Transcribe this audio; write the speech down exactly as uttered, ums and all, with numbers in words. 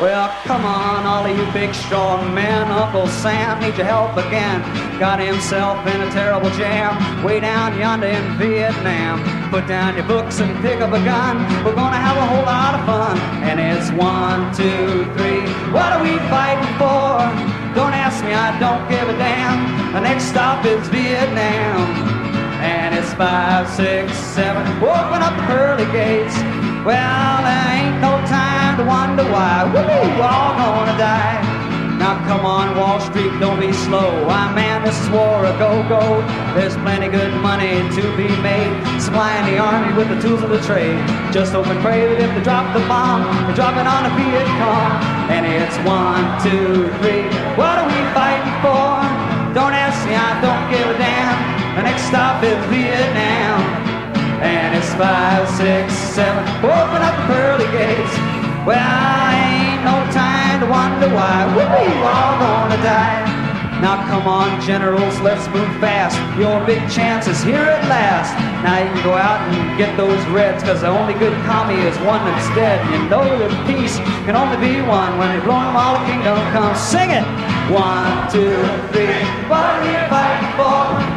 Well, come on, all of you big strong men. Uncle Sam needs your help again. Got himself in a terrible jam way down yonder in Vietnam. Put down your books and pick up a gun. We're gonna have a whole lot of fun. And it's one, two, three. What are we fighting for? Don't ask me, I don't give a damn. The next stop is Vietnam. And it's five, six, seven. Open up the pearly gates. Well, there ain't no time to wonder why. Woo, we're all gonna die. Now come on, Wall Street, don't be slow. Why, man, this is war a go-go. There's plenty good money to be made, supplying the army with the tools of the trade. Just hope and pray that if they drop the bomb, they drop it on the Viet Cong. And it's one, two, three. What are we fighting for? Don't ask me, I don't give a damn. The next stop is Vietnam. And it's five, six, seven. Open up the pearly gates. Well, ain't no time to wonder why. We're all gonna die. Now come on, generals, let's move fast. Your big chance is here at last. Now you can go out and get those reds, cause the only good commie is one that's dead. And you know that peace can only be one. When they blow them all, the kingdom comes. Sing it! One, two, three. What are we fighting for?